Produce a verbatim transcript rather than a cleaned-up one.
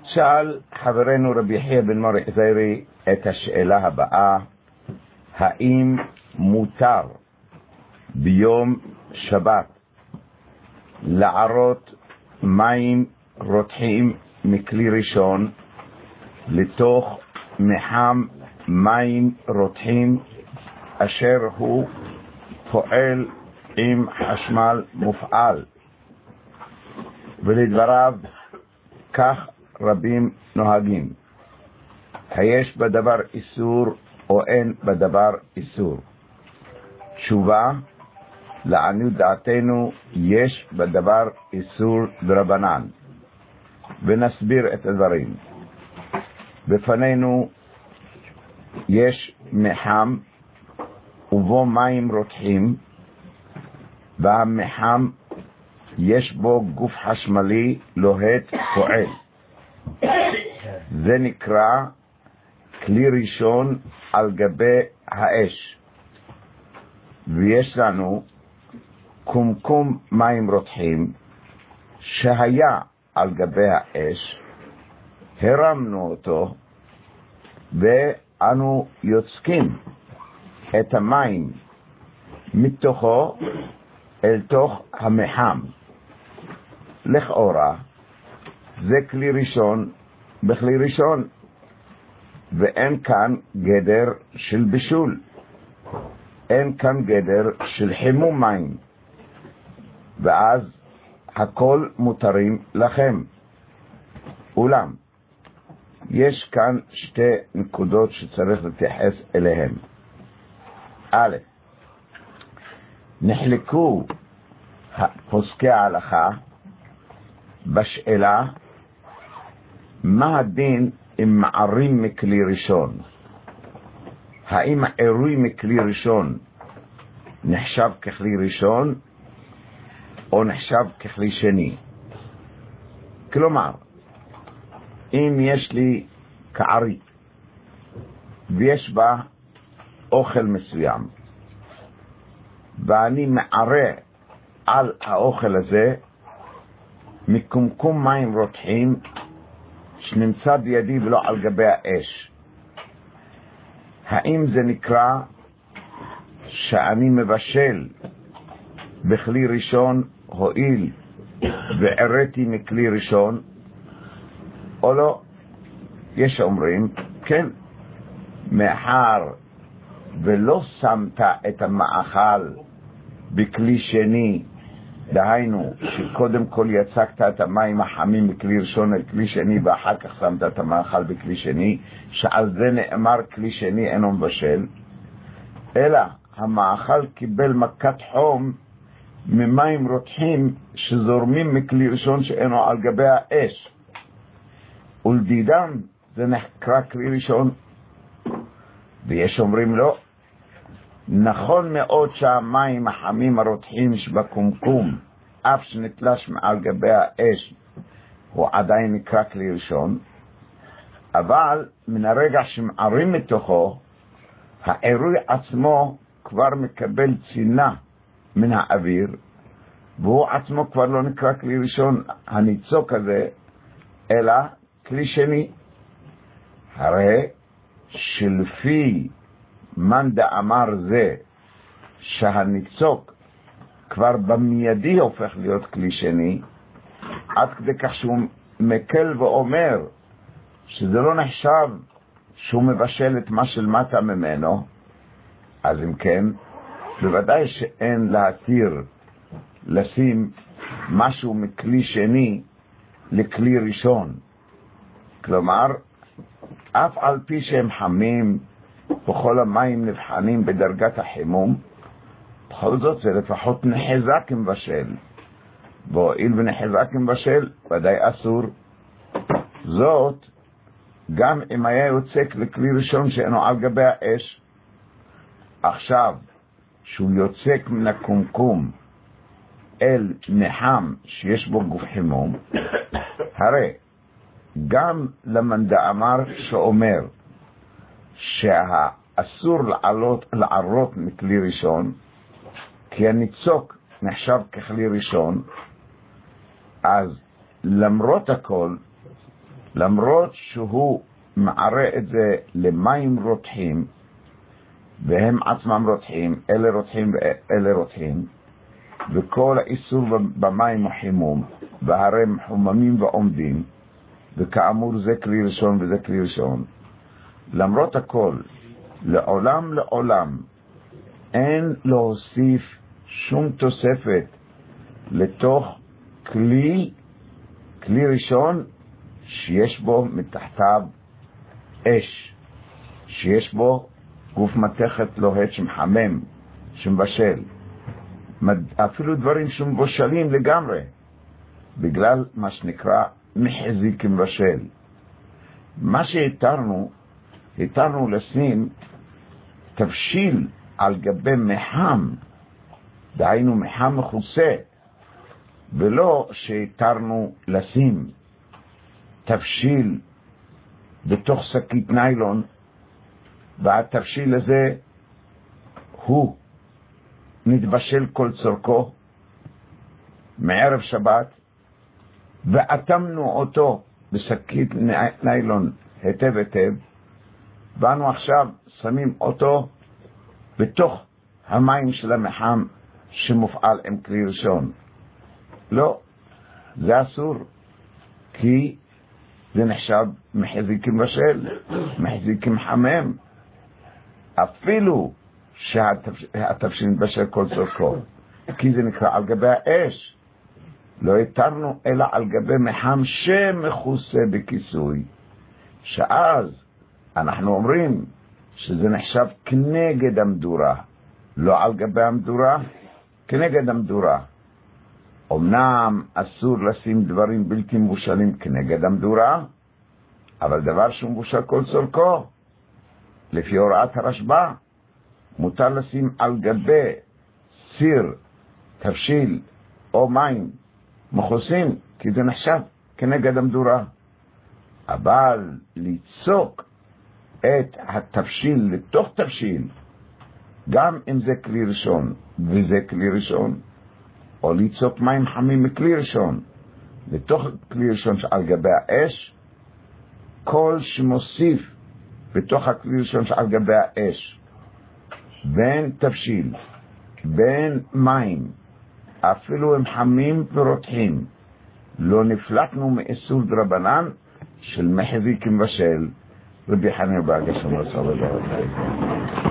שאל חברנו רבי יחיא בן מורי עזירי את השאלה הבאה: האם מותר ביום שבת לערות מים רותחים מכלי ראשון לתוך מחם מים רותחים אשר הוא פועל עם חשמל מופעל? ולדבריו כך רבים נוהגים. היש בדבר איסור או אין בדבר איסור? תשובה: לעניות דעתנו יש בדבר איסור דרבנן, ונסביר את הדברים. בפנינו יש מחם ובו מים רותחים, והמחם יש בו גוף חשמלי לוהט פועל. זה נקרא כלי ראשון על גבי האש. ויש לנו קומקום מים רותחים שהיה על גבי האש, הרמנו אותו ואנו יוצקים את המים מתוכו אל תוך המחם. לכאורה זה כלי ראשון בכלי ראשון, ואין כאן גדר של בישול, אין כאן גדר של חימום מים, ואז הכל מותרים לכם. אולם יש כאן שתי נקודות שצריך להתייחס אליהן. א', נחלקו פוסקי ההלכה בשאלה מה הדין אם מערים מכלי ראשון. האם העירוי מכלי ראשון נחשב ככלי ראשון או נחשב ככלי שני? כלומר, אם יש לי כערית ויש בה אוכל מסוים ואני מערה על האוכל הזה מקומקום מים רותחים שנמצא בידי ולא על גבי האש, האם זה נקרא שאני מבשל בכלי ראשון הועיל ועריתי מכלי ראשון או לא? יש אומרים כן, מאחר ולא שמת את המאכל בכלי שני, דהיינו שקודם כל יצקת את המים החמים בכלי ראשון אל כלי שני ואחר כך שמת את המאכל בכלי שני, שעל זה נאמר כלי שני אינו מבשל, אלא המאכל קיבל מכת חום ממים רותחים שזורמים מכלי ראשון שאינו על גבי האש, ולדידם זה נקרא כלי ראשון. ויש אומרים לא, נכון מאוד שהמים החמים הרותחים שבקומקום אף שנתלש מעל גבי האש הוא עדיין נקרא כלי ראשון, אבל מן הרגע שמערים מתוכו העירוי עצמו כבר מקבל צינה מן האוויר, והוא עצמו כבר לא נקרא כלי ראשון הניצוק הזה, אלא כלי שני. הרי שלפי מאן דאמר זה שהניצוק כבר במיידי הופך להיות כלי שני, עד כדי כך שהוא מקל ואומר שזה לא נחשב שהוא מבשל את מה שלמטה ממנו, אז אם כן בוודאי שאין להתיר לשים משהו מכלי שני לכלי ראשון. כלומר, אף על פי שהם חמים וכל המים נבחנים בדרגת החימום, בכל זאת זה לפחות נחזה כמבשל, והואיל ונחזה כמבשל ודאי אסור. זאת גם אם היה יוצק לכלי ראשון שאינו על גבי האש. עכשיו שהוא יוצק מן הקומקום אל מחם שיש בו גוף חימום, הרי גם למאן דאמר שאומר שהאסור לעלות לערות מכלי ראשון כי הניצוק נחשב ככלי ראשון, אז למרות הכל למרות שהוא מערה את זה למים רותחים, והם עצמם רותחים, אלה רותחים ואלה רותחים, וכל האיסור במים הוא חימום, והרי מחוממים ועומדים, וכאמור זה כלי ראשון וזה כלי ראשון. למרות הכל, לעולם לעולם, אין להוסיף שום תוספת לתוך כלי, כלי ראשון, שיש בו מתחתיו אש, שיש בו גוף מתכת לוהט שמחמם, שמבשל, אפילו דברים שמבושלים לגמרי, בגלל מה שנקרא מחזיק מבשל. מה שהתרנו, התרנו לשים תבשיל על גבי מחם, דהיינו מחם מכוסה, ולא שהתרנו לשים תבשיל בתוך שקית ניילון, והתבשיל הזה הוא נתבשל כל צורכו מערב שבת, ואטמנו אותו בשקית ניילון היטב היטב, ואנו עכשיו שמים אותו בתוך המים של המחם שמופעל עם כלי ראשון. לא, זה אסור, כי זה נחשב מחזיק מבשל, מחזיק מחמם, אפילו שהתבשיל מתבשל כל צורכו, כי זה נקרא על גבי האש. לא התרנו אלא על גבי מחם שמכוסה בכיסוי, שאז אנחנו אומרים שזה נחשב כנגד המדורה, לא על גבי המדורה, כנגד המדורה. אמנם אסור לשים דברים בלתי מבושלים כנגד המדורה, אבל דבר שהוא מבושל כל צורכו, לפי הוראת הרשב"א, מותר לשים על גבי סיר, תבשיל או מים מכוסים, כי זה נחשב כנגד המדורה. אבל ליצוק את התבשיל לתוך תבשיל, גם אם זה כלי ראשון וזה כלי ראשון, או ליצוק מים חמים מכלי ראשון לתוך כלי ראשון על גבי האש, כל שמוסיף בתוך הכלי ראשון על גבי האש בין תבשיל בין מים, אפילו הם חמים ורותחים, לא נפלטנו מאיסור דרבנן של מחזיק מבשל. רבי חנינא בר גשם רצה לדעת.